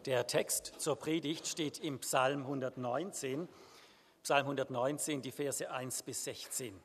Der Text zur Predigt steht im Psalm 119, die Verse 1 bis 16.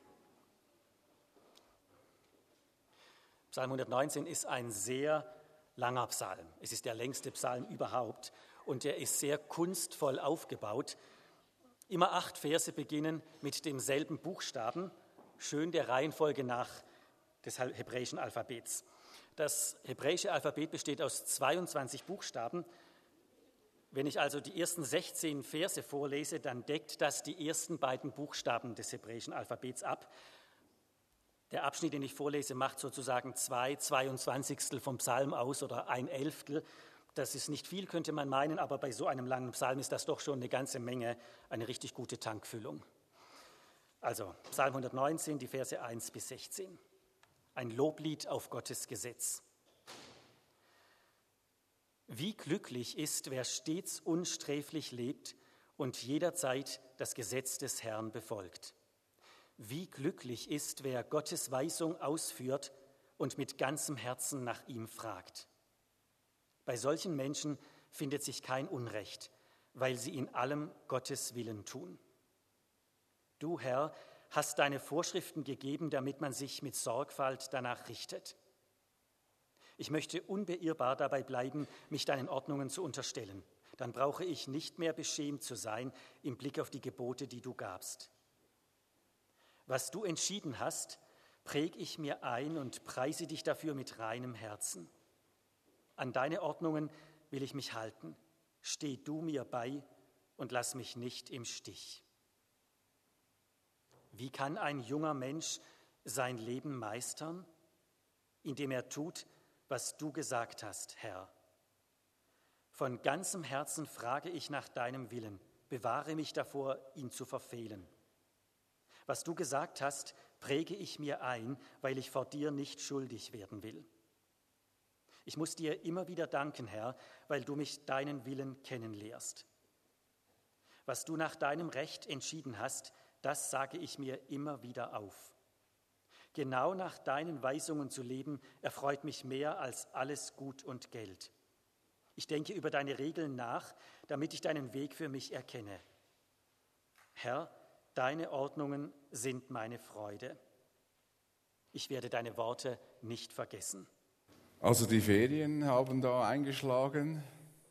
Psalm 119 ist ein sehr langer Psalm. Es ist der längste Psalm überhaupt und er ist sehr kunstvoll aufgebaut. Immer 8 Verse beginnen mit demselben Buchstaben, schön der Reihenfolge nach des hebräischen Alphabets. Das hebräische Alphabet besteht aus 22 Buchstaben. Wenn ich also die ersten 16 Verse vorlese, dann deckt das die ersten beiden Buchstaben des hebräischen Alphabets ab. Der Abschnitt, den ich vorlese, macht sozusagen 2/22 vom Psalm aus oder 1/11. Das ist nicht viel, könnte man meinen, aber bei so einem langen Psalm ist das doch schon eine ganze Menge, eine richtig gute Tankfüllung. Also Psalm 119, die Verse 1 bis 16. Ein Loblied auf Gottes Gesetz. Wie glücklich ist, wer stets unsträflich lebt und jederzeit das Gesetz des Herrn befolgt. Wie glücklich ist, wer Gottes Weisung ausführt und mit ganzem Herzen nach ihm fragt. Bei solchen Menschen findet sich kein Unrecht, weil sie in allem Gottes Willen tun. Du, Herr, hast deine Vorschriften gegeben, damit man sich mit Sorgfalt danach richtet. Ich möchte unbeirrbar dabei bleiben, mich deinen Ordnungen zu unterstellen. Dann brauche ich nicht mehr beschämt zu sein im Blick auf die Gebote, die du gabst. Was du entschieden hast, präg ich mir ein und preise dich dafür mit reinem Herzen. An deine Ordnungen will ich mich halten. Steh du mir bei und lass mich nicht im Stich. Wie kann ein junger Mensch sein Leben meistern? Indem er tut, was du gesagt hast, Herr. Von ganzem Herzen frage ich nach deinem Willen. Bewahre mich davor, ihn zu verfehlen. Was du gesagt hast, präge ich mir ein, weil ich vor dir nicht schuldig werden will. Ich muss dir immer wieder danken, Herr, weil du mich deinen Willen kennenlehrst. Was du nach deinem Recht entschieden hast, das sage ich mir immer wieder auf. Genau nach deinen Weisungen zu leben, erfreut mich mehr als alles Gut und Geld. Ich denke über deine Regeln nach, damit ich deinen Weg für mich erkenne. Herr, deine Ordnungen sind meine Freude. Ich werde deine Worte nicht vergessen. Also die Ferien haben da eingeschlagen.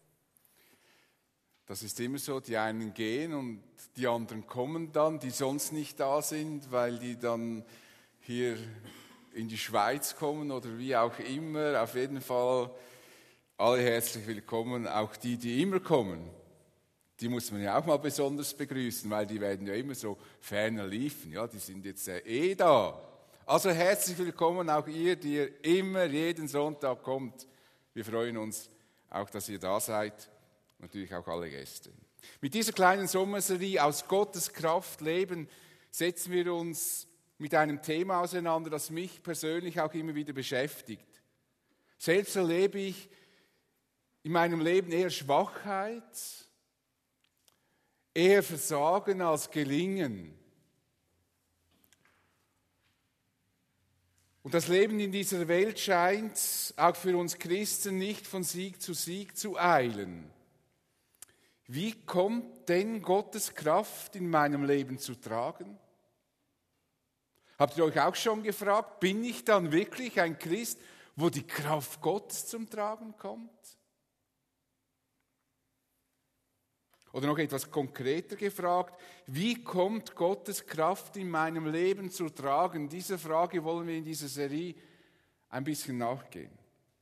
Das ist immer so, die einen gehen und die anderen kommen dann, die sonst nicht da sind, weil die dann hier in die Schweiz kommen oder wie auch immer. Auf jeden Fall alle herzlich willkommen, auch die, die immer kommen. Die muss man ja auch mal besonders begrüßen, weil die werden ja immer so ferner liefen. Ja, die sind jetzt da. Also herzlich willkommen auch ihr, die ihr immer jeden Sonntag kommt. Wir freuen uns auch, dass ihr da seid. Natürlich auch alle Gäste. Mit dieser kleinen Sommerserie aus Gottes Kraft leben setzen wir uns mit einem Thema auseinander, das mich persönlich auch immer wieder beschäftigt. Selbst erlebe ich in meinem Leben eher Schwachheit, eher Versagen als Gelingen. Und das Leben in dieser Welt scheint auch für uns Christen nicht von Sieg zu eilen. Wie kommt denn Gottes Kraft in meinem Leben zu tragen? Habt ihr euch auch schon gefragt, bin ich dann wirklich ein Christ, wo die Kraft Gottes zum Tragen kommt? Oder noch etwas konkreter gefragt, wie kommt Gottes Kraft in meinem Leben zu tragen? Dieser Frage wollen wir in dieser Serie ein bisschen nachgehen.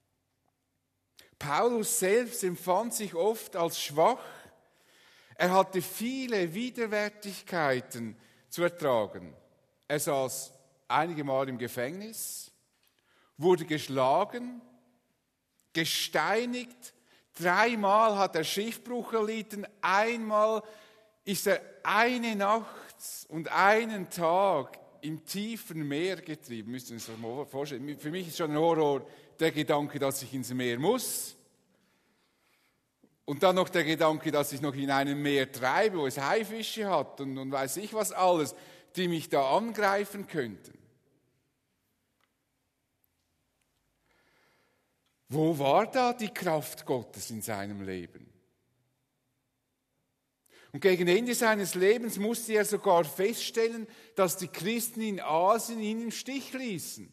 Paulus selbst empfand sich oft als schwach. Er hatte viele Widerwärtigkeiten zu ertragen. Er saß einige Mal im Gefängnis, wurde geschlagen, gesteinigt. 3-mal hat er Schiffbruch erlitten. Einmal ist er eine Nacht und einen Tag im tiefen Meer getrieben. Müsst ihr euch das mal vorstellen. Für mich ist schon ein Horror der Gedanke, dass ich ins Meer muss. Und dann noch der Gedanke, dass ich noch in einem Meer treibe, wo es Haifische hat und weiß ich was alles, die mich da angreifen könnten. Wo war da die Kraft Gottes in seinem Leben? Und gegen Ende seines Lebens musste er sogar feststellen, dass die Christen in Asien ihn im Stich ließen.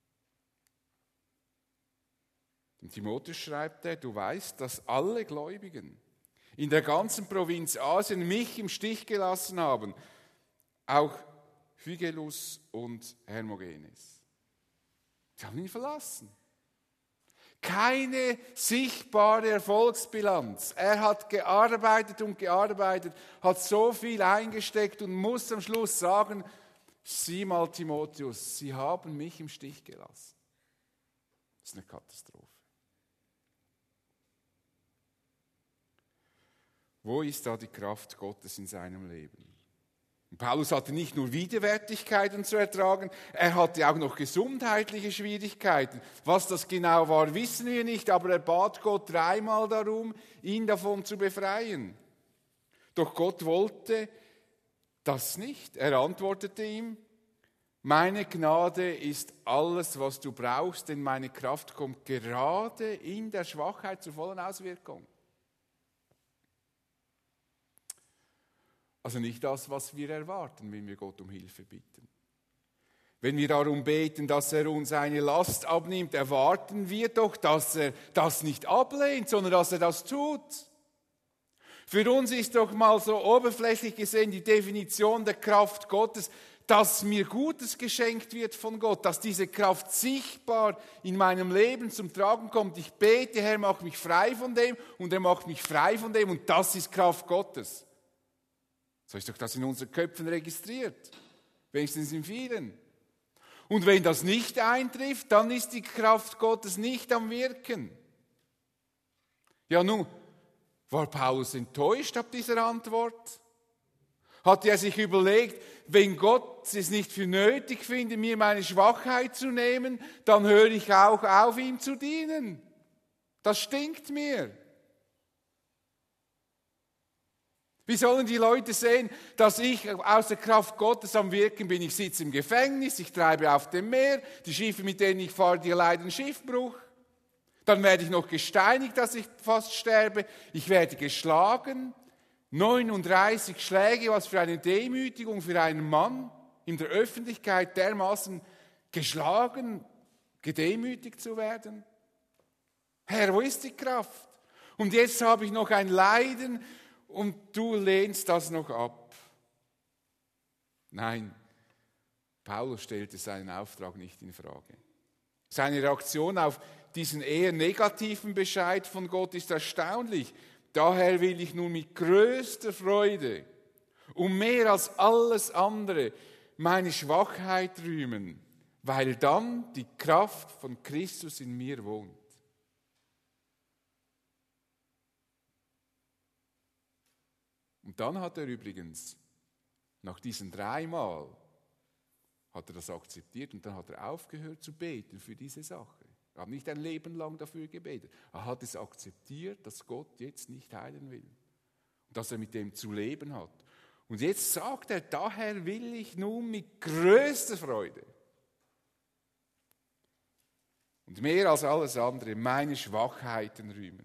Und Timotheus schreibt er, du weißt, dass alle Gläubigen in der ganzen Provinz Asien mich im Stich gelassen haben, auch Phygelus und Hermogenes. Sie haben ihn verlassen. Keine sichtbare Erfolgsbilanz. Er hat gearbeitet und gearbeitet, hat so viel eingesteckt und muss am Schluss sagen, sieh mal Timotheus, sie haben mich im Stich gelassen. Das ist eine Katastrophe. Wo ist da die Kraft Gottes in seinem Leben? Und Paulus hatte nicht nur Widerwärtigkeiten zu ertragen, er hatte auch noch gesundheitliche Schwierigkeiten. Was das genau war, wissen wir nicht, aber er bat Gott 3-mal darum, ihn davon zu befreien. Doch Gott wollte das nicht. Er antwortete ihm, meine Gnade ist alles, was du brauchst, denn meine Kraft kommt gerade in der Schwachheit zur vollen Auswirkung. Also nicht das, was wir erwarten, wenn wir Gott um Hilfe bitten. Wenn wir darum beten, dass er uns eine Last abnimmt, erwarten wir doch, dass er das nicht ablehnt, sondern dass er das tut. Für uns ist doch mal so oberflächlich gesehen die Definition der Kraft Gottes, dass mir Gutes geschenkt wird von Gott, dass diese Kraft sichtbar in meinem Leben zum Tragen kommt. Ich bete, Herr, mach mich frei von dem und er macht mich frei von dem und das ist Kraft Gottes. So ist doch das in unseren Köpfen registriert, wenigstens in vielen. Und wenn das nicht eintrifft, dann ist die Kraft Gottes nicht am Wirken. Ja nun, war Paulus enttäuscht ab dieser Antwort? Hatte er sich überlegt, wenn Gott es nicht für nötig findet, mir meine Schwachheit zu nehmen, dann höre ich auch auf, ihm zu dienen. Das stinkt mir. Wie sollen die Leute sehen, dass ich aus der Kraft Gottes am Wirken bin? Ich sitze im Gefängnis, ich treibe auf dem Meer, die Schiffe, mit denen ich fahre, die leiden Schiffbruch. Dann werde ich noch gesteinigt, dass ich fast sterbe. Ich werde geschlagen. 39 Schläge, was für eine Demütigung für einen Mann, in der Öffentlichkeit dermaßen geschlagen, gedemütigt zu werden. Herr, wo ist die Kraft? Und jetzt habe ich noch ein Leiden, und du lehnst das noch ab. Nein, Paulus stellte seinen Auftrag nicht in Frage. Seine Reaktion auf diesen eher negativen Bescheid von Gott ist erstaunlich. Daher will ich nun mit größter Freude und mehr als alles andere meine Schwachheit rühmen, weil dann die Kraft von Christus in mir wohnt. Und dann hat er übrigens, nach diesen 3-mal, hat er das akzeptiert und dann hat er aufgehört zu beten für diese Sache. Er hat nicht ein Leben lang dafür gebetet. Er hat es akzeptiert, dass Gott jetzt nicht heilen will und dass er mit dem zu leben hat. Und jetzt sagt er, daher will ich nun mit größter Freude und mehr als alles andere meine Schwachheiten rühmen.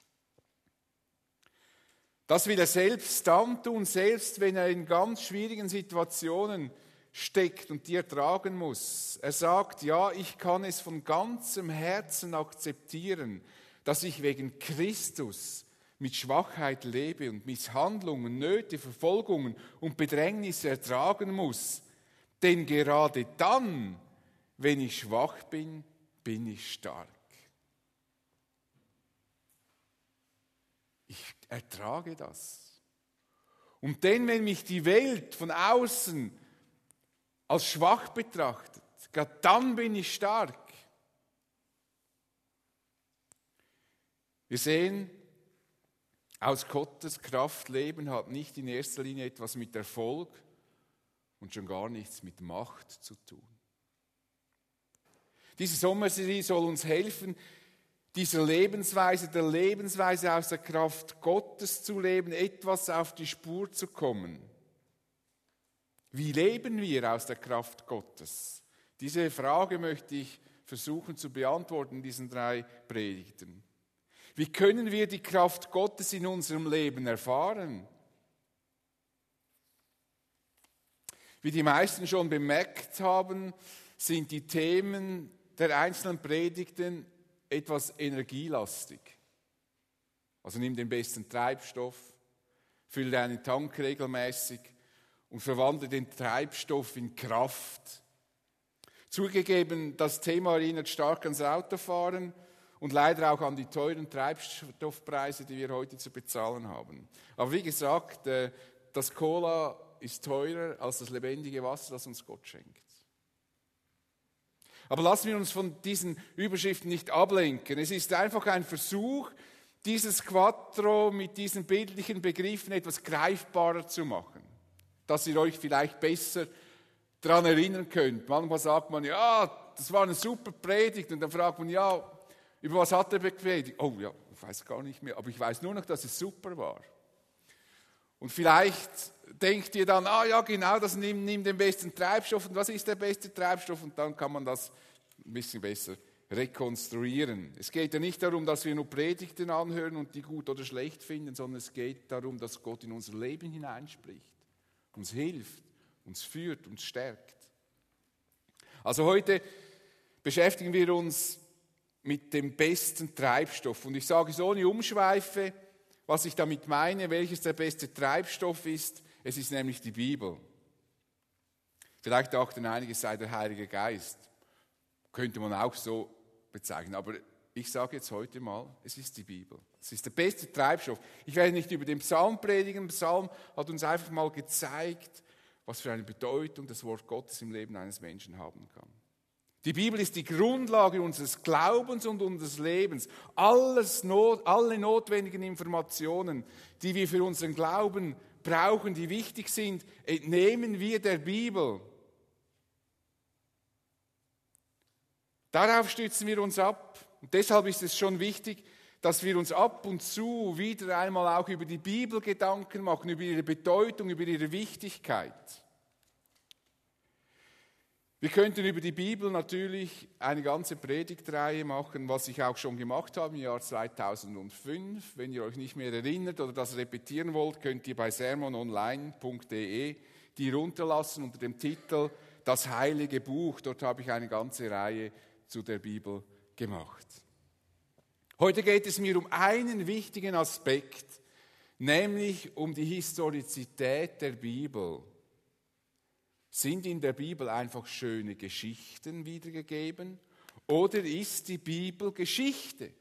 Das will er selbst dann tun, selbst wenn er in ganz schwierigen Situationen steckt und die ertragen muss. Er sagt, ja, ich kann es von ganzem Herzen akzeptieren, dass ich wegen Christus mit Schwachheit lebe und Misshandlungen, Nöte, Verfolgungen und Bedrängnisse ertragen muss. Denn gerade dann, wenn ich schwach bin, bin ich stark. Ich ertrage das. Und denn, wenn mich die Welt von außen als schwach betrachtet, gerade dann bin ich stark. Wir sehen, aus Gottes Kraft leben hat nicht in erster Linie etwas mit Erfolg und schon gar nichts mit Macht zu tun. Diese Sommerserie soll uns helfen, dieser Lebensweise, der Lebensweise aus der Kraft Gottes zu leben, etwas auf die Spur zu kommen. Wie leben wir aus der Kraft Gottes? Diese Frage möchte ich versuchen zu beantworten in diesen 3 Predigten. Wie können wir die Kraft Gottes in unserem Leben erfahren? Wie die meisten schon bemerkt haben, sind die Themen der einzelnen Predigten etwas energielastig. Also nimm den besten Treibstoff, fülle deinen Tank regelmäßig und verwandle den Treibstoff in Kraft. Zugegeben, das Thema erinnert stark ans Autofahren und leider auch an die teuren Treibstoffpreise, die wir heute zu bezahlen haben. Aber wie gesagt, das Cola ist teurer als das lebendige Wasser, das uns Gott schenkt. Aber lassen wir uns von diesen Überschriften nicht ablenken. Es ist einfach ein Versuch, dieses Quattro mit diesen bildlichen Begriffen etwas greifbarer zu machen, dass ihr euch vielleicht besser daran erinnern könnt. Manchmal sagt man, ja, das war eine super Predigt, und dann fragt man, ja, über was hat er gepredigt? Oh ja, ich weiß gar nicht mehr, aber ich weiß nur noch, dass es super war. Und vielleicht denkt ihr dann, ja genau, das nimm den besten Treibstoff. Und was ist der beste Treibstoff? Und dann kann man das ein bisschen besser rekonstruieren. Es geht ja nicht darum, dass wir nur Predigten anhören und die gut oder schlecht finden, sondern es geht darum, dass Gott in unser Leben hineinspricht, uns hilft, uns führt, uns stärkt. Also heute beschäftigen wir uns mit dem besten Treibstoff. Und ich sage es ohne Umschweife, was ich damit meine, welches der beste Treibstoff ist. Es ist nämlich die Bibel. Vielleicht dachten einige, es sei der Heilige Geist. Könnte man auch so bezeichnen. Aber ich sage jetzt heute mal, es ist die Bibel. Es ist der beste Treibstoff. Ich werde nicht über den Psalm predigen. Der Psalm hat uns einfach mal gezeigt, was für eine Bedeutung das Wort Gottes im Leben eines Menschen haben kann. Die Bibel ist die Grundlage unseres Glaubens und unseres Lebens. Alle notwendigen Informationen, die wir für unseren Glauben brauchen, die wichtig sind, entnehmen wir der Bibel. Darauf stützen wir uns ab. Und deshalb ist es schon wichtig, dass wir uns ab und zu wieder einmal auch über die Bibel Gedanken machen, über ihre Bedeutung, über ihre Wichtigkeit. Wir könnten über die Bibel natürlich eine ganze Predigtreihe machen, was ich auch schon gemacht habe im Jahr 2005. Wenn ihr euch nicht mehr erinnert oder das repetieren wollt, könnt ihr bei sermononline.de die runterlassen unter dem Titel Das Heilige Buch. Dort habe ich eine ganze Reihe zu der Bibel gemacht. Heute geht es mir um einen wichtigen Aspekt, nämlich um die Historizität der Bibel. Sind in der Bibel einfach schöne Geschichten wiedergegeben oder ist die Bibel Geschichte?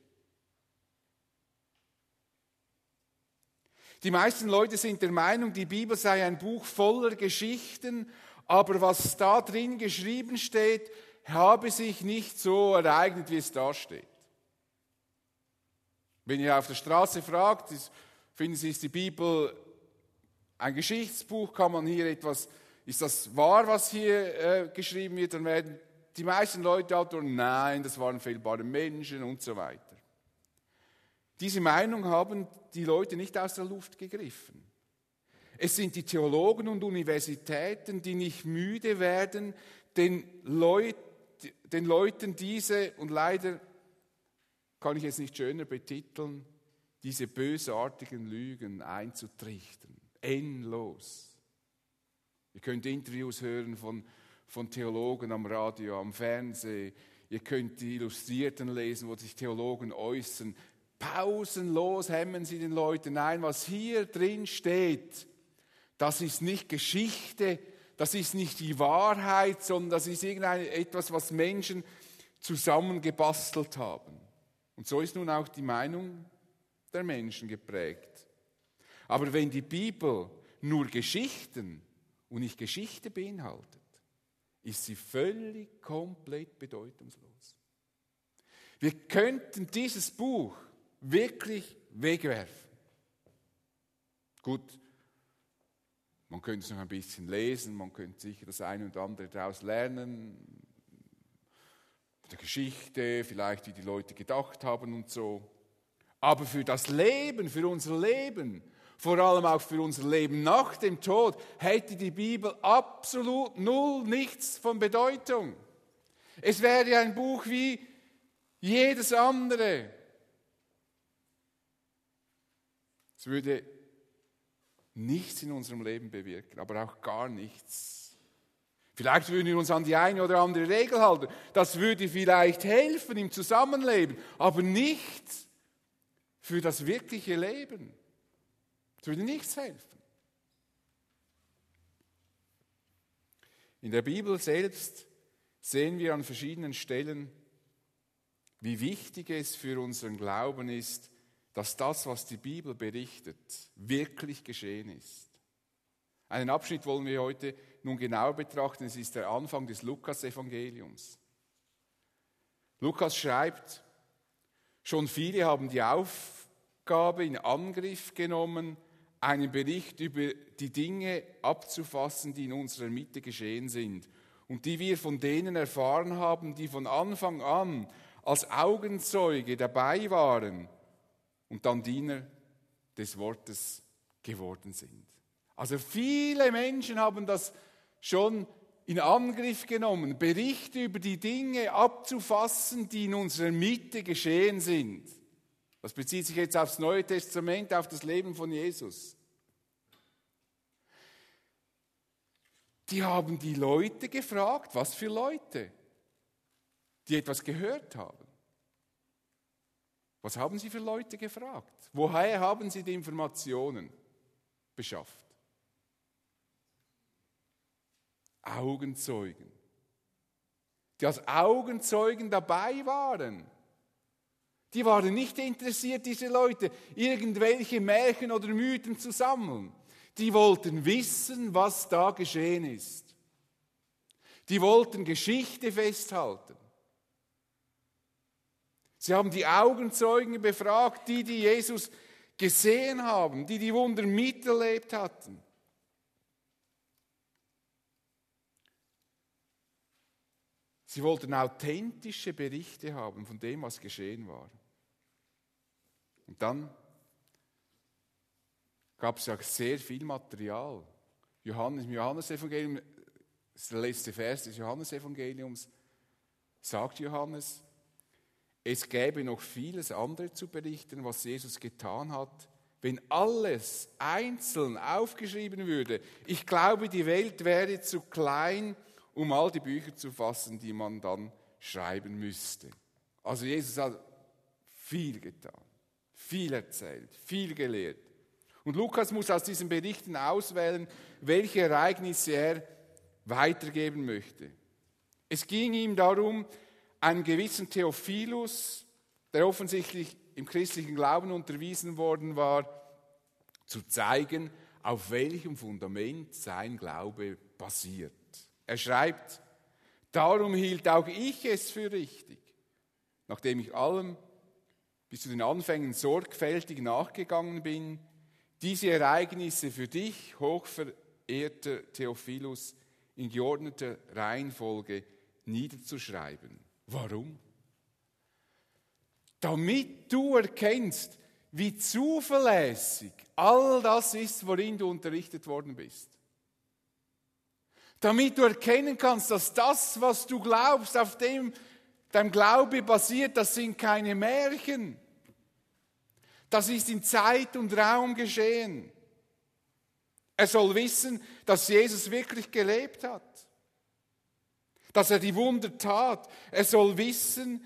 Die meisten Leute sind der Meinung, die Bibel sei ein Buch voller Geschichten, aber was da drin geschrieben steht, habe sich nicht so ereignet, wie es da steht. Wenn ihr auf der Straße fragt, finden Sie, ist die Bibel ein Geschichtsbuch, kann man hier etwas, ist das wahr, was hier geschrieben wird, dann werden die meisten Leute antworten, nein, das waren fehlbare Menschen und so weiter. Diese Meinung haben die Leute nicht aus der Luft gegriffen. Es sind die Theologen und Universitäten, die nicht müde werden, den Leuten diese, und leider kann ich es nicht schöner betiteln, diese bösartigen Lügen einzutrichtern. Endlos. Ihr könnt Interviews hören von Theologen am Radio, am Fernsehen. Ihr könnt die Illustrierten lesen, wo sich Theologen äußern. Pausenlos hämmern sie den Leuten ein, was hier drin steht. Das ist nicht Geschichte, das ist nicht die Wahrheit, sondern das ist etwas, was Menschen zusammengebastelt haben. Und so ist nun auch die Meinung der Menschen geprägt. Aber wenn die Bibel nur Geschichten und nicht Geschichte beinhaltet, ist sie völlig, komplett bedeutungslos. Wir könnten dieses Buch wirklich wegwerfen. Gut, man könnte es noch ein bisschen lesen, man könnte sicher das eine und andere daraus lernen, der Geschichte, vielleicht wie die Leute gedacht haben und so. Aber für das Leben, für unser Leben, vor allem auch für unser Leben nach dem Tod, hätte die Bibel absolut nichts von Bedeutung. Es wäre ein Buch wie jedes andere. Es würde nichts in unserem Leben bewirken, aber auch gar nichts Vielleicht würden wir uns an die eine oder andere Regel halten. Das würde vielleicht helfen im Zusammenleben, aber nicht für das wirkliche Leben. Es würde nichts helfen. In der Bibel selbst sehen wir an verschiedenen Stellen, wie wichtig es für unseren Glauben ist, dass das, was die Bibel berichtet, wirklich geschehen ist. Einen Abschnitt wollen wir heute nun genauer betrachten. Es ist der Anfang des Lukas-Evangeliums. Lukas schreibt, schon viele haben die Aufgabe in Angriff genommen, einen Bericht über die Dinge abzufassen, die in unserer Mitte geschehen sind und die wir von denen erfahren haben, die von Anfang an als Augenzeuge dabei waren und dann Diener des Wortes geworden sind. Also viele Menschen haben das schon in Angriff genommen, Berichte über die Dinge abzufassen, die in unserer Mitte geschehen sind. Das bezieht sich jetzt aufs Neue Testament, auf das Leben von Jesus. Die haben die Leute gefragt, was für Leute, die etwas gehört haben. Was haben sie für Leute gefragt? Woher haben sie die Informationen beschafft? Augenzeugen, die als Augenzeugen dabei waren. Die waren nicht interessiert, diese Leute, irgendwelche Märchen oder Mythen zu sammeln. Die wollten wissen, was da geschehen ist. Die wollten Geschichte festhalten. Sie haben die Augenzeugen befragt, die Jesus gesehen haben, die die Wunder miterlebt hatten. Sie wollten authentische Berichte haben von dem, was geschehen war. Und dann gab es ja sehr viel Material. Im Johannesevangelium, das ist der letzte Vers des Johannesevangeliums, sagt Johannes, es gäbe noch vieles andere zu berichten, was Jesus getan hat, wenn alles einzeln aufgeschrieben würde. Ich glaube, die Welt wäre zu klein, um all die Bücher zu fassen, die man dann schreiben müsste. Also Jesus hat viel getan, viel erzählt, viel gelehrt. Und Lukas muss aus diesen Berichten auswählen, welche Ereignisse er weitergeben möchte. Es ging ihm darum, einen gewissen Theophilus, der offensichtlich im christlichen Glauben unterwiesen worden war, zu zeigen, auf welchem Fundament sein Glaube basiert. Er schreibt, darum hielt auch ich es für richtig, nachdem ich allem bis zu den Anfängen sorgfältig nachgegangen bin, diese Ereignisse für dich, hochverehrter Theophilus, in geordneter Reihenfolge niederzuschreiben. Warum? Damit du erkennst, wie zuverlässig all das ist, worin du unterrichtet worden bist. Damit du erkennen kannst, dass das, was du glaubst, auf dem dein Glaube basiert, das sind keine Märchen. Das ist in Zeit und Raum geschehen. Er soll wissen, dass Jesus wirklich gelebt hat. Dass er die Wunder tat. Er soll wissen,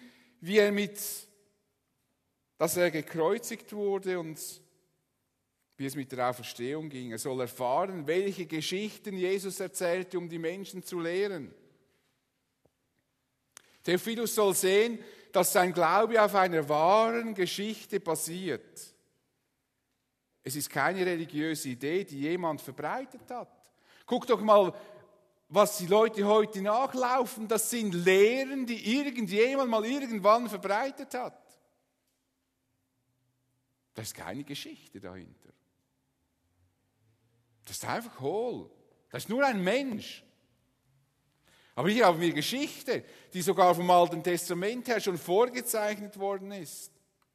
dass er gekreuzigt wurde und wie es mit der Auferstehung ging. Er soll erfahren, welche Geschichten Jesus erzählte, um die Menschen zu lehren. Theophilus soll sehen, dass sein Glaube auf einer wahren Geschichte basiert. Es ist keine religiöse Idee, die jemand verbreitet hat. Guck doch mal, was die Leute heute nachlaufen. Das sind Lehren, die irgendjemand mal irgendwann verbreitet hat. Da ist keine Geschichte dahinter. Das ist einfach hohl. Das ist nur ein Mensch. Aber hier haben wir Geschichte, die sogar vom Alten Testament her schon vorgezeichnet worden ist.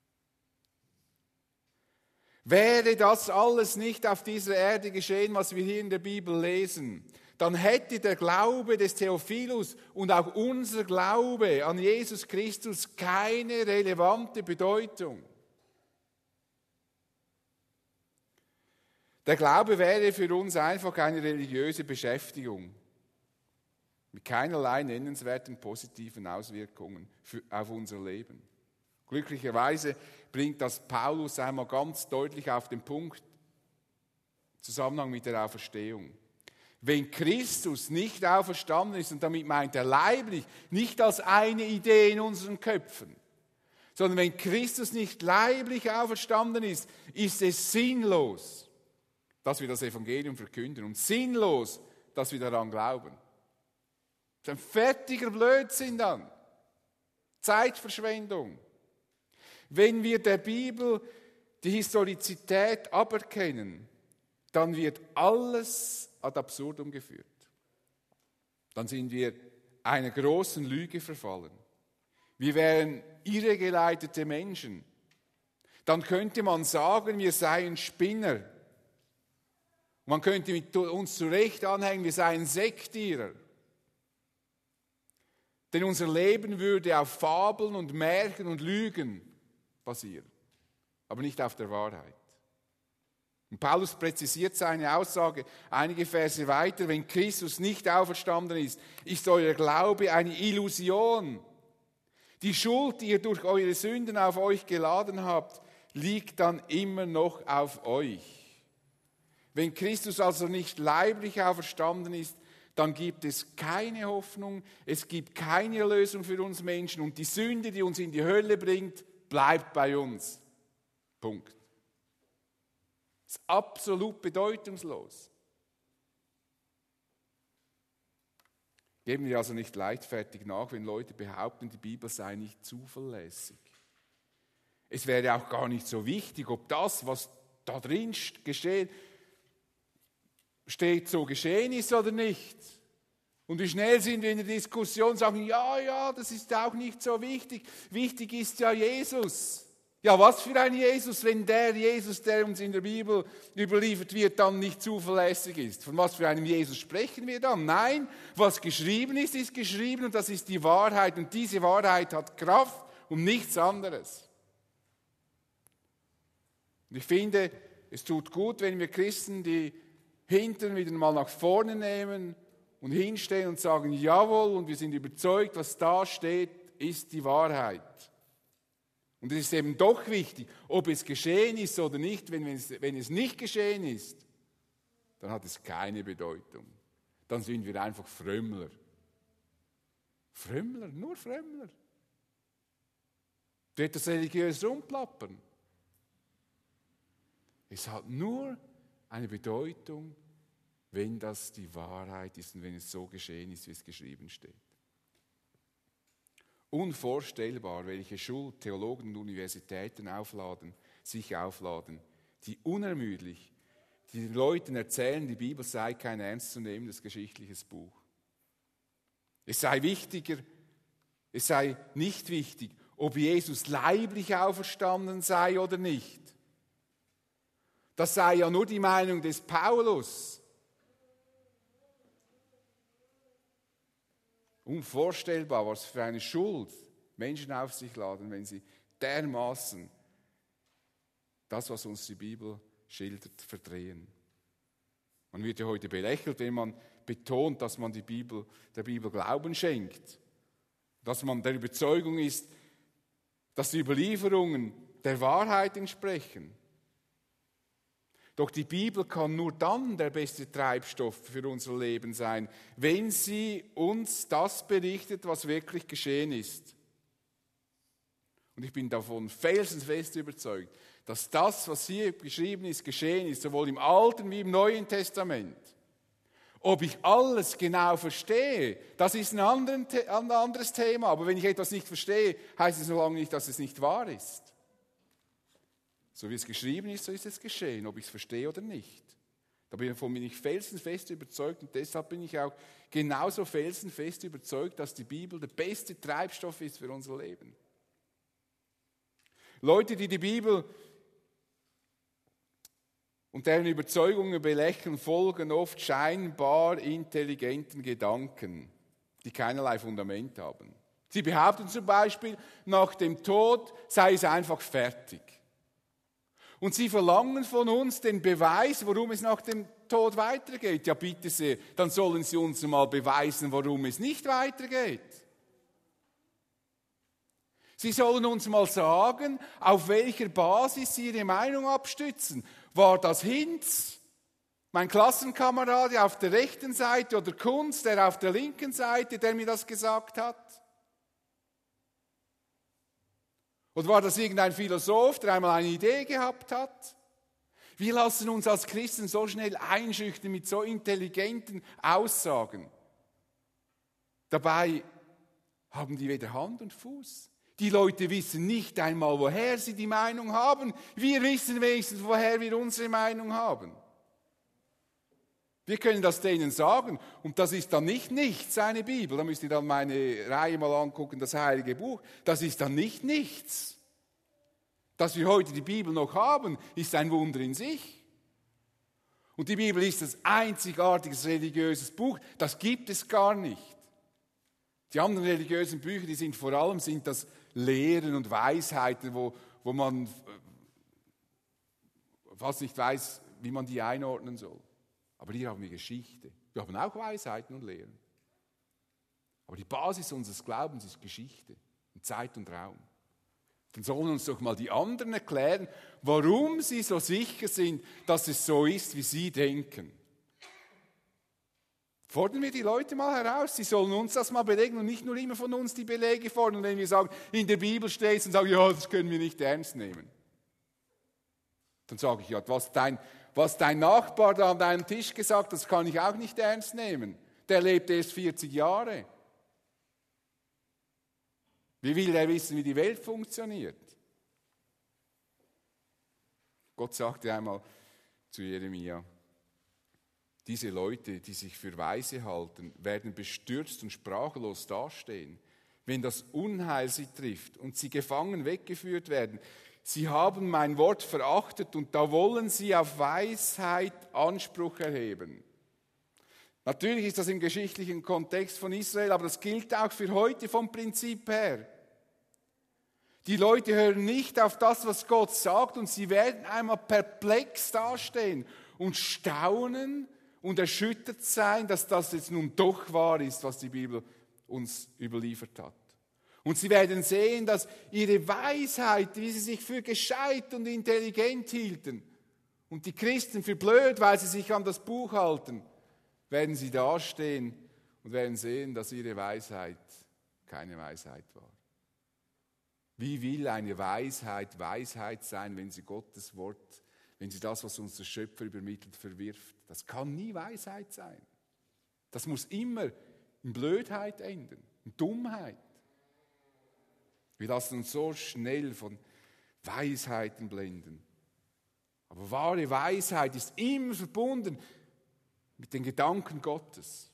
Wäre das alles nicht auf dieser Erde geschehen, was wir hier in der Bibel lesen, dann hätte der Glaube des Theophilus und auch unser Glaube an Jesus Christus keine relevante Bedeutung. Der Glaube wäre für uns einfach eine religiöse Beschäftigung. Mit keinerlei nennenswerten positiven Auswirkungen auf unser Leben. Glücklicherweise bringt das Paulus einmal ganz deutlich auf den Punkt, im Zusammenhang mit der Auferstehung. Wenn Christus nicht auferstanden ist, und damit meint er leiblich, nicht als eine Idee in unseren Köpfen, sondern wenn Christus nicht leiblich auferstanden ist, ist es sinnlos, dass wir das Evangelium verkünden und sinnlos, dass wir daran glauben. Das ist ein fertiger Blödsinn dann. Zeitverschwendung. Wenn wir der Bibel die Historizität aberkennen, dann wird alles ad absurdum geführt. Dann sind wir einer großen Lüge verfallen. Wir wären irregeleitete Menschen. Dann könnte man sagen, wir seien Spinner. Man könnte mit uns zurecht anhängen, wir seien Sektierer. Denn unser Leben würde auf Fabeln und Märchen und Lügen basieren, aber nicht auf der Wahrheit. Und Paulus präzisiert seine Aussage einige Verse weiter: Wenn Christus nicht auferstanden ist, ist euer Glaube eine Illusion. Die Schuld, die ihr durch eure Sünden auf euch geladen habt, liegt dann immer noch auf euch. Wenn Christus also nicht leiblich auferstanden ist, dann gibt es keine Hoffnung, es gibt keine Lösung für uns Menschen und die Sünde, die uns in die Hölle bringt, bleibt bei uns. Punkt. Das ist absolut bedeutungslos. Geben wir also nicht leichtfertig nach, wenn Leute behaupten, die Bibel sei nicht zuverlässig. Es wäre auch gar nicht so wichtig, ob das, was da drin steht, so geschehen ist oder nicht. Und wie schnell sind wir in der Diskussion und sagen, ja, das ist auch nicht so wichtig. Wichtig ist ja Jesus. Ja, was für ein Jesus, wenn der Jesus, der uns in der Bibel überliefert wird, dann nicht zuverlässig ist? Von was für einem Jesus sprechen wir dann? Nein, was geschrieben ist, ist geschrieben und das ist die Wahrheit. Und diese Wahrheit hat Kraft und nichts anderes. Und ich finde, es tut gut, wenn wir Christen die Hintern wieder mal nach vorne nehmen und hinstehen und sagen, jawohl, und wir sind überzeugt, was da steht, ist die Wahrheit. Und es ist eben doch wichtig, ob es geschehen ist oder nicht. Wenn es nicht geschehen ist, dann hat es keine Bedeutung. Dann sind wir einfach Frömmler. Frömmler, nur Frömmler. Du etwas religiös rumplappern. Es hat nur eine Bedeutung, wenn das die Wahrheit ist und wenn es so geschehen ist, wie es geschrieben steht. Unvorstellbar, welche Schuld Theologen und Universitäten sich aufladen, die unermüdlich die den Leuten erzählen, die Bibel sei kein ernstzunehmendes geschichtliches Buch. Es sei nicht wichtig, ob Jesus leiblich auferstanden sei oder nicht. Das sei ja nur die Meinung des Paulus. Unvorstellbar, was für eine Schuld Menschen auf sich laden, wenn sie dermaßen das, was uns die Bibel schildert, verdrehen. Man wird ja heute belächelt, wenn man betont, dass man der Bibel Glauben schenkt. Dass man der Überzeugung ist, dass die Überlieferungen der Wahrheit entsprechen. Doch die Bibel kann nur dann der beste Treibstoff für unser Leben sein, wenn sie uns das berichtet, was wirklich geschehen ist. Und ich bin davon felsenfest überzeugt, dass das, was hier geschrieben ist, geschehen ist, sowohl im Alten wie im Neuen Testament. Ob ich alles genau verstehe, das ist ein anderes Thema. Aber wenn ich etwas nicht verstehe, heißt es noch lange nicht, dass es nicht wahr ist. So wie es geschrieben ist, so ist es geschehen, ob ich es verstehe oder nicht. Davon bin ich felsenfest überzeugt und deshalb bin ich auch genauso felsenfest überzeugt, dass die Bibel der beste Treibstoff ist für unser Leben. Leute, die die Bibel und deren Überzeugungen belächeln, folgen oft scheinbar intelligenten Gedanken, die keinerlei Fundament haben. Sie behaupten zum Beispiel, nach dem Tod sei es einfach fertig. Und sie verlangen von uns den Beweis, warum es nach dem Tod weitergeht. Ja, bitte sehr, dann sollen sie uns mal beweisen, warum es nicht weitergeht. Sie sollen uns mal sagen, auf welcher Basis sie ihre Meinung abstützen. War das Hinz, mein Klassenkamerad auf der rechten Seite, oder Kunz, der auf der linken Seite, der mir das gesagt hat? Oder war das irgendein Philosoph, der einmal eine Idee gehabt hat? Wir lassen uns als Christen so schnell einschüchtern mit so intelligenten Aussagen. Dabei haben die weder Hand und Fuß. Die Leute wissen nicht einmal, woher sie die Meinung haben. Wir wissen wenigstens, woher wir unsere Meinung haben. Wir können das denen sagen und das ist dann nicht nichts, eine Bibel. Da müsst ihr dann meine Reihe mal angucken, das Heilige Buch. Das ist dann nicht nichts. Dass wir heute die Bibel noch haben, ist ein Wunder in sich. Und die Bibel ist das einzigartige religiöses Buch, das gibt es gar nicht. Die anderen religiösen Bücher, die sind vor allem das Lehren und Weisheiten, wo man fast nicht weiß, wie man die einordnen soll. Aber hier haben wir Geschichte. Wir haben auch Weisheiten und Lehren. Aber die Basis unseres Glaubens ist Geschichte, in Zeit und Raum. Dann sollen uns doch mal die anderen erklären, warum sie so sicher sind, dass es so ist, wie sie denken. Fordern wir die Leute mal heraus, sie sollen uns das mal belegen und nicht nur immer von uns die Belege fordern, wenn wir sagen, in der Bibel steht es und sagen, ja, das können wir nicht ernst nehmen. Dann sage ich, ja, was dein Nachbar da an deinem Tisch gesagt hat, das kann ich auch nicht ernst nehmen. Der lebt erst 40 Jahre. Wie will er wissen, wie die Welt funktioniert? Gott sagte einmal zu Jeremia, diese Leute, die sich für weise halten, werden bestürzt und sprachlos dastehen, wenn das Unheil sie trifft und sie gefangen weggeführt werden. Sie haben mein Wort verachtet und da wollen sie auf Weisheit Anspruch erheben. Natürlich ist das im geschichtlichen Kontext von Israel, aber das gilt auch für heute vom Prinzip her. Die Leute hören nicht auf das, was Gott sagt, und sie werden einmal perplex dastehen und staunen und erschüttert sein, dass das jetzt nun doch wahr ist, was die Bibel uns überliefert hat. Und sie werden sehen, dass ihre Weisheit, wie sie sich für gescheit und intelligent hielten, und die Christen für blöd, weil sie sich an das Buch halten, werden sie dastehen und werden sehen, dass ihre Weisheit keine Weisheit war. Wie will eine Weisheit Weisheit sein, wenn sie Gottes Wort, wenn sie das, was uns der Schöpfer übermittelt, verwirft? Das kann nie Weisheit sein. Das muss immer in Blödheit enden, in Dummheit. Wir lassen uns so schnell von Weisheiten blenden. Aber wahre Weisheit ist immer verbunden mit den Gedanken Gottes.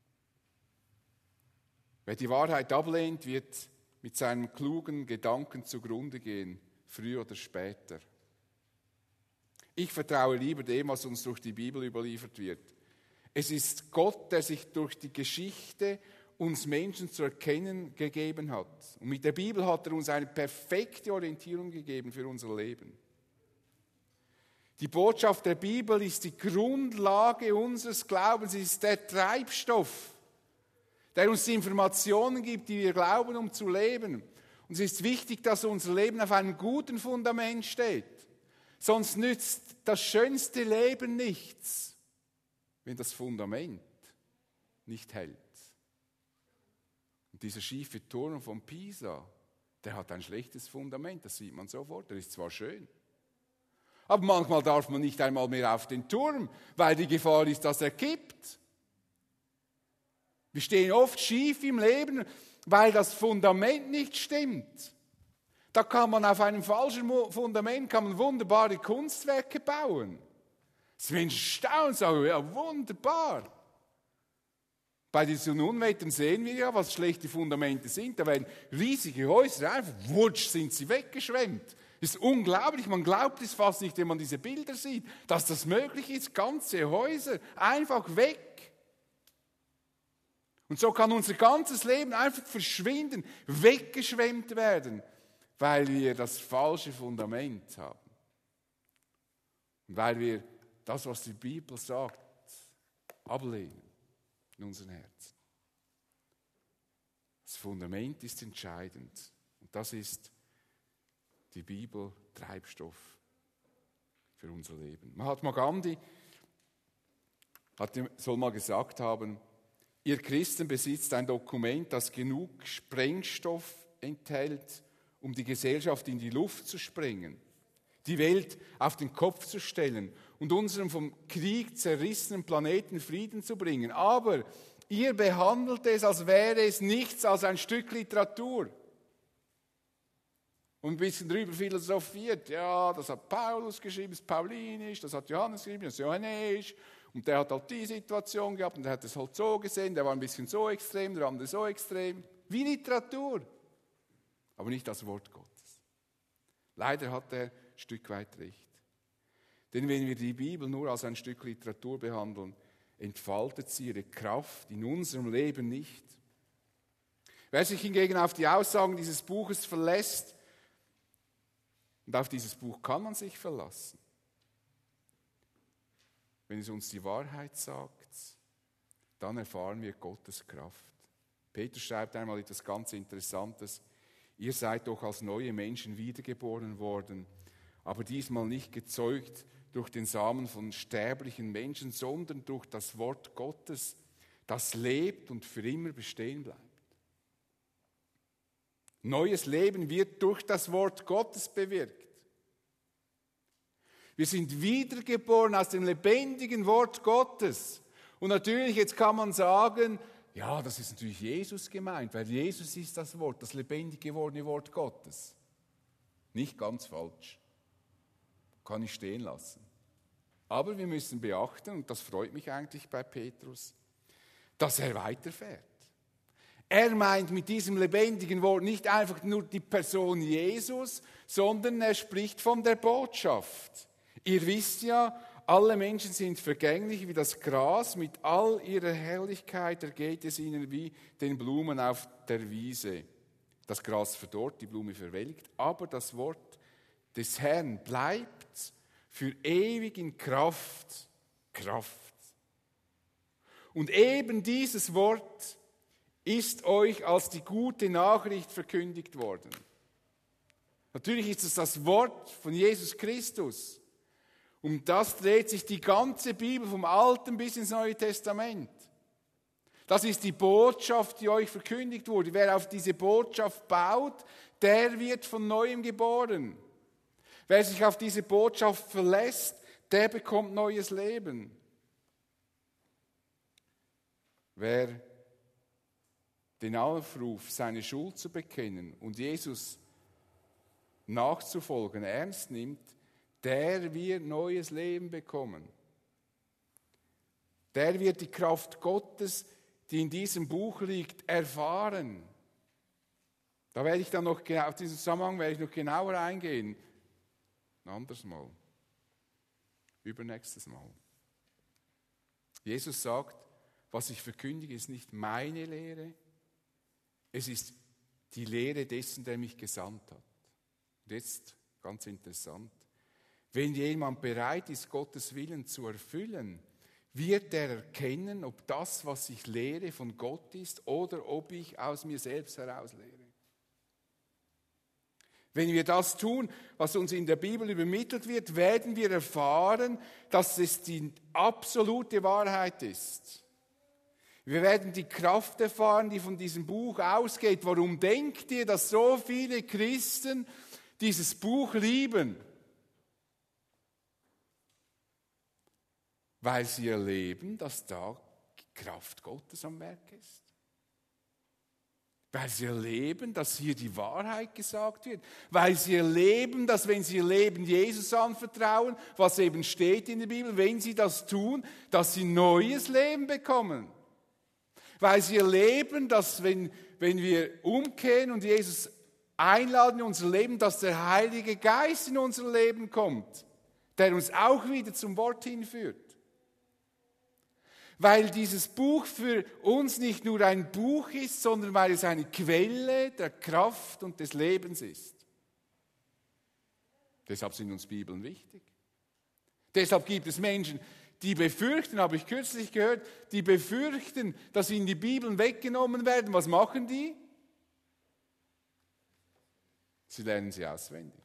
Wer die Wahrheit ablehnt, wird mit seinem klugen Gedanken zugrunde gehen, früher oder später. Ich vertraue lieber dem, was uns durch die Bibel überliefert wird. Es ist Gott, der sich durch die Geschichte uns Menschen zu erkennen gegeben hat. Und mit der Bibel hat er uns eine perfekte Orientierung gegeben für unser Leben. Die Botschaft der Bibel ist die Grundlage unseres Glaubens, sie ist der Treibstoff, der uns die Informationen gibt, die wir glauben, um zu leben. Und es ist wichtig, dass unser Leben auf einem guten Fundament steht. Sonst nützt das schönste Leben nichts, wenn das Fundament nicht hält. Und dieser schiefe Turm von Pisa, der hat ein schlechtes Fundament, das sieht man sofort, der ist zwar schön. Aber manchmal darf man nicht einmal mehr auf den Turm, weil die Gefahr ist, dass er kippt. Wir stehen oft schief im Leben, weil das Fundament nicht stimmt. Da kann man auf einem falschen Fundament wunderbare Kunstwerke bauen. Das Menschen staunen und sagen, ja wunderbar. Bei diesen Unwettern sehen wir ja, was schlechte Fundamente sind. Da werden riesige Häuser, einfach wutsch sind sie weggeschwemmt. Das ist unglaublich, man glaubt es fast nicht, wenn man diese Bilder sieht, dass das möglich ist, ganze Häuser einfach weg. Und so kann unser ganzes Leben einfach verschwinden, weggeschwemmt werden, weil wir das falsche Fundament haben. Und weil wir das, was die Bibel sagt, ablehnen in unseren Herzen. Das Fundament ist entscheidend. Und das ist die Bibel Treibstoff für unser Leben. Mahatma Gandhi soll mal gesagt haben, ihr Christen besitzt ein Dokument, das genug Sprengstoff enthält, um die Gesellschaft in die Luft zu sprengen, die Welt auf den Kopf zu stellen und unserem vom Krieg zerrissenen Planeten Frieden zu bringen. Aber ihr behandelt es, als wäre es nichts als ein Stück Literatur. Und ein bisschen drüber philosophiert. Ja, das hat Paulus geschrieben, das ist Paulinisch, das hat Johannes geschrieben, das ist Johannäisch. Und der hat halt die Situation gehabt und der hat es halt so gesehen, der war ein bisschen so extrem, der andere so extrem. Wie Literatur, aber nicht das Wort Gottes. Leider hat er ein Stück weit recht. Denn wenn wir die Bibel nur als ein Stück Literatur behandeln, entfaltet sie ihre Kraft in unserem Leben nicht. Wer sich hingegen auf die Aussagen dieses Buches verlässt, und auf dieses Buch kann man sich verlassen, wenn es uns die Wahrheit sagt, dann erfahren wir Gottes Kraft. Petrus schreibt einmal etwas ganz Interessantes. Ihr seid doch als neue Menschen wiedergeboren worden, aber diesmal nicht gezeugt durch den Samen von sterblichen Menschen, sondern durch das Wort Gottes, das lebt und für immer bestehen bleibt. Neues Leben wird durch das Wort Gottes bewirkt. Wir sind wiedergeboren aus dem lebendigen Wort Gottes. Und natürlich, jetzt kann man sagen, ja, das ist natürlich Jesus gemeint, weil Jesus ist das Wort, das lebendig gewordene Wort Gottes. Nicht ganz falsch. Kann ich stehen lassen. Aber wir müssen beachten, und das freut mich eigentlich bei Petrus, dass er weiterfährt. Er meint mit diesem lebendigen Wort nicht einfach nur die Person Jesus, sondern er spricht von der Botschaft. Ihr wisst ja, alle Menschen sind vergänglich wie das Gras, mit all ihrer Herrlichkeit ergeht es ihnen wie den Blumen auf der Wiese. Das Gras verdorrt, die Blume verwelkt, aber das Wort des Herrn bleibt für ewig in Kraft. Und eben dieses Wort ist euch als die gute Nachricht verkündigt worden. Natürlich ist es das Wort von Jesus Christus. Um das dreht sich die ganze Bibel vom Alten bis ins Neue Testament. Das ist die Botschaft, die euch verkündigt wurde. Wer auf diese Botschaft baut, der wird von Neuem geboren. Wer sich auf diese Botschaft verlässt, der bekommt neues Leben. Wer den Aufruf, seine Schuld zu bekennen und Jesus nachzufolgen, ernst nimmt, der wird neues Leben bekommen. Der wird die Kraft Gottes, die in diesem Buch liegt, erfahren. Da werde ich dann noch, auf diesen Zusammenhang werde ich noch genauer eingehen. Ein anderes Mal. Übernächstes Mal. Jesus sagt, was ich verkündige, ist nicht meine Lehre, es ist die Lehre dessen, der mich gesandt hat. Und jetzt, ganz interessant, wenn jemand bereit ist, Gottes Willen zu erfüllen, wird er erkennen, ob das, was ich lehre, von Gott ist oder ob ich aus mir selbst heraus lehre. Wenn wir das tun, was uns in der Bibel übermittelt wird, werden wir erfahren, dass es die absolute Wahrheit ist. Wir werden die Kraft erfahren, die von diesem Buch ausgeht. Warum denkt ihr, dass so viele Christen dieses Buch lieben? Weil sie erleben, dass da die Kraft Gottes am Werk ist. Weil sie erleben, dass hier die Wahrheit gesagt wird. Weil sie erleben, dass wenn sie ihr Leben Jesus anvertrauen, was eben steht in der Bibel, wenn sie das tun, dass sie neues Leben bekommen. Weil sie erleben, dass wenn wir umkehren und Jesus einladen in unser Leben, dass der Heilige Geist in unser Leben kommt, der uns auch wieder zum Wort hinführt. Weil dieses Buch für uns nicht nur ein Buch ist, sondern weil es eine Quelle der Kraft und des Lebens ist. Deshalb sind uns Bibeln wichtig. Deshalb gibt es Menschen, die befürchten, habe ich kürzlich gehört, die befürchten, dass ihnen die Bibeln weggenommen werden. Was machen die? Sie lernen sie auswendig.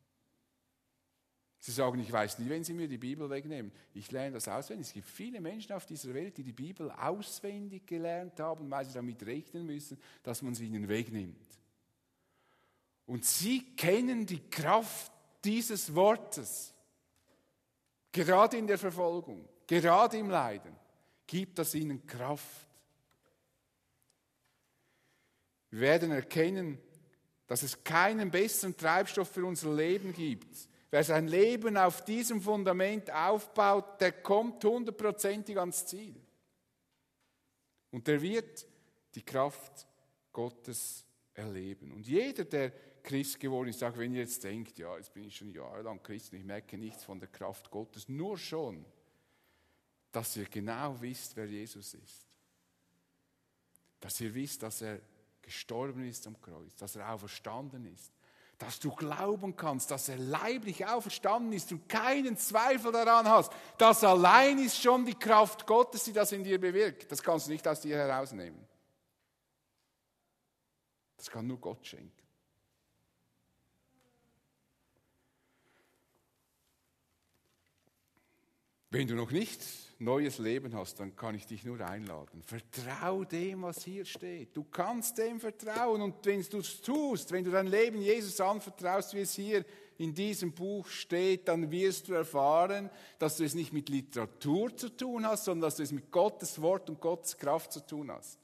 Sie sagen, ich weiß nie, wenn Sie mir die Bibel wegnehmen. Ich lerne das auswendig. Es gibt viele Menschen auf dieser Welt, die die Bibel auswendig gelernt haben, weil sie damit rechnen müssen, dass man sie ihnen wegnimmt. Und sie kennen die Kraft dieses Wortes. Gerade in der Verfolgung, gerade im Leiden, gibt das ihnen Kraft. Wir werden erkennen, dass es keinen besseren Treibstoff für unser Leben gibt. Wer sein Leben auf diesem Fundament aufbaut, der kommt 100%ig ans Ziel. Und der wird die Kraft Gottes erleben. Und jeder, der Christ geworden ist, auch wenn ihr jetzt denkt, ja, jetzt bin ich schon jahrelang Christ und ich merke nichts von der Kraft Gottes, nur schon, dass ihr genau wisst, wer Jesus ist. Dass ihr wisst, dass er gestorben ist am Kreuz, dass er auferstanden ist. Dass du glauben kannst, dass er leiblich auferstanden ist und keinen Zweifel daran hast. Das allein ist schon die Kraft Gottes, die das in dir bewirkt. Das kannst du nicht aus dir herausnehmen. Das kann nur Gott schenken. Wenn du noch nicht neues Leben hast, dann kann ich dich nur einladen. Vertrau dem, was hier steht. Du kannst dem vertrauen und wenn du es tust, wenn du dein Leben Jesus anvertraust, wie es hier in diesem Buch steht, dann wirst du erfahren, dass du es nicht mit Literatur zu tun hast, sondern dass du es mit Gottes Wort und Gottes Kraft zu tun hast.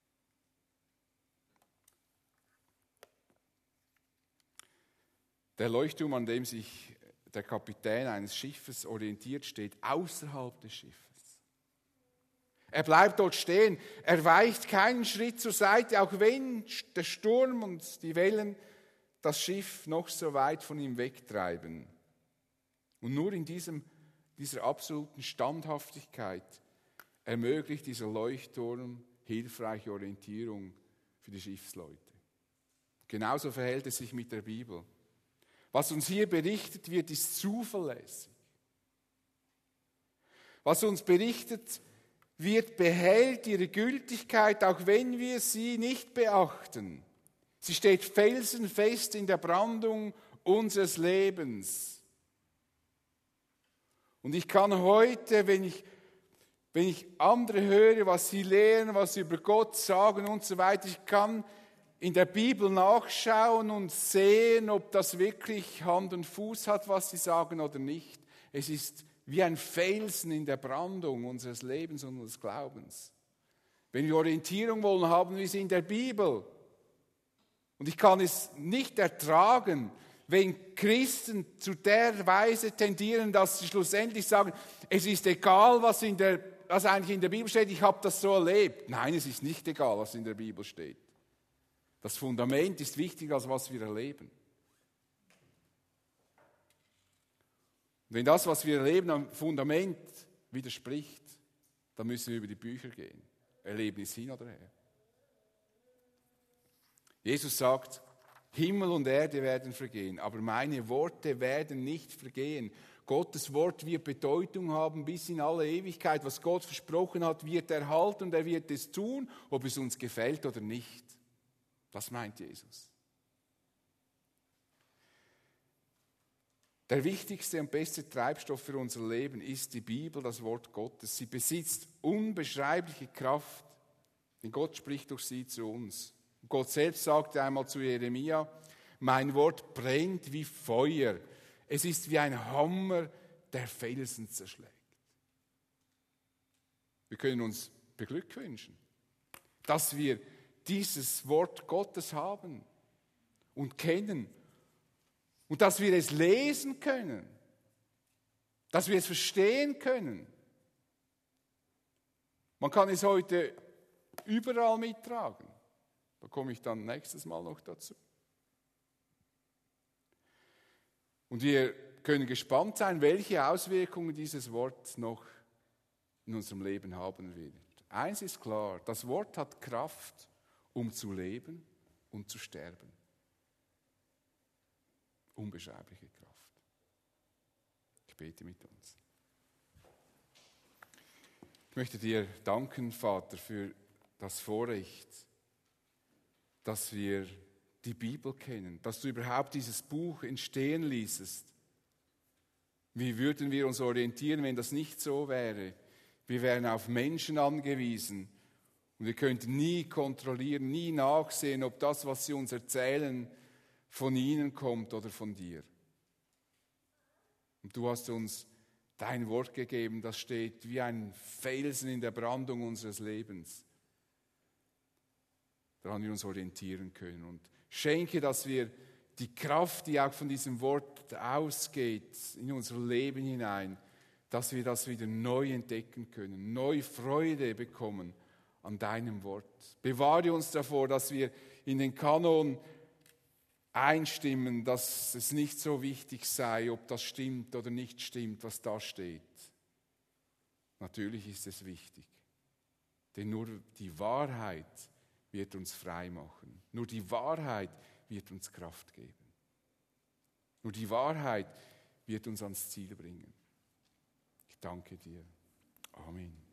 Der Leuchtturm, an dem sich der Kapitän eines Schiffes orientiert, steht außerhalb des Schiffes. Er bleibt dort stehen, er weicht keinen Schritt zur Seite, auch wenn der Sturm und die Wellen das Schiff noch so weit von ihm wegtreiben. Und nur in dieser absoluten Standhaftigkeit ermöglicht dieser Leuchtturm hilfreiche Orientierung für die Schiffsleute. Genauso verhält es sich mit der Bibel. Was uns hier berichtet wird, ist zuverlässig. Was uns berichtet wird, behält ihre Gültigkeit, auch wenn wir sie nicht beachten. Sie steht felsenfest in der Brandung unseres Lebens. Und ich kann heute, wenn ich andere höre, was sie lehren, was sie über Gott sagen und so weiter, ich kann in der Bibel nachschauen und sehen, ob das wirklich Hand und Fuß hat, was sie sagen oder nicht. Es ist wie ein Felsen in der Brandung unseres Lebens und unseres Glaubens. Wenn wir Orientierung wollen, haben wir sie in der Bibel. Und ich kann es nicht ertragen, wenn Christen zu der Weise tendieren, dass sie schlussendlich sagen, es ist egal, was eigentlich in der Bibel steht, ich habe das so erlebt. Nein, es ist nicht egal, was in der Bibel steht. Das Fundament ist wichtiger, als was wir erleben. Und wenn das, was wir erleben, am Fundament widerspricht, dann müssen wir über die Bücher gehen. Erlebnis hin oder her. Jesus sagt, Himmel und Erde werden vergehen, aber meine Worte werden nicht vergehen. Gottes Wort wird Bedeutung haben bis in alle Ewigkeit. Was Gott versprochen hat, wird erhalten und er wird es tun, ob es uns gefällt oder nicht. Das meint Jesus. Der wichtigste und beste Treibstoff für unser Leben ist die Bibel, das Wort Gottes. Sie besitzt unbeschreibliche Kraft, denn Gott spricht durch sie zu uns. Gott selbst sagte einmal zu Jeremia, mein Wort brennt wie Feuer. Es ist wie ein Hammer, der Felsen zerschlägt. Wir können uns beglückwünschen, dass wir dieses Wort Gottes haben und kennen und dass wir es lesen können, dass wir es verstehen können. Man kann es heute überall mittragen. Da komme ich dann nächstes Mal noch dazu. Und wir können gespannt sein, welche Auswirkungen dieses Wort noch in unserem Leben haben wird. Eins ist klar, das Wort hat Kraft, um zu leben und zu sterben. Unbeschreibliche Kraft. Ich bete mit uns. möchte dir danken, Vater, für das Vorrecht, dass wir die Bibel kennen, dass du überhaupt dieses Buch entstehen ließest. Wie würden wir uns orientieren, wenn das nicht so wäre? Wir wären auf Menschen angewiesen und wir könnten nie kontrollieren, nie nachsehen, ob das, was sie uns erzählen, von ihnen kommt oder von dir. Und du hast uns dein Wort gegeben, das steht wie ein Felsen in der Brandung unseres Lebens, daran wir uns orientieren können. Und schenke, dass wir die Kraft, die auch von diesem Wort ausgeht, in unser Leben hinein, dass wir das wieder neu entdecken können, neu Freude bekommen an deinem Wort. Bewahre uns davor, dass wir in den Kanon einstimmen, dass es nicht so wichtig sei, ob das stimmt oder nicht stimmt, was da steht. Natürlich ist es wichtig, denn nur die Wahrheit wird uns frei machen. Nur die Wahrheit wird uns Kraft geben. Nur die Wahrheit wird uns ans Ziel bringen. Ich danke dir. Amen.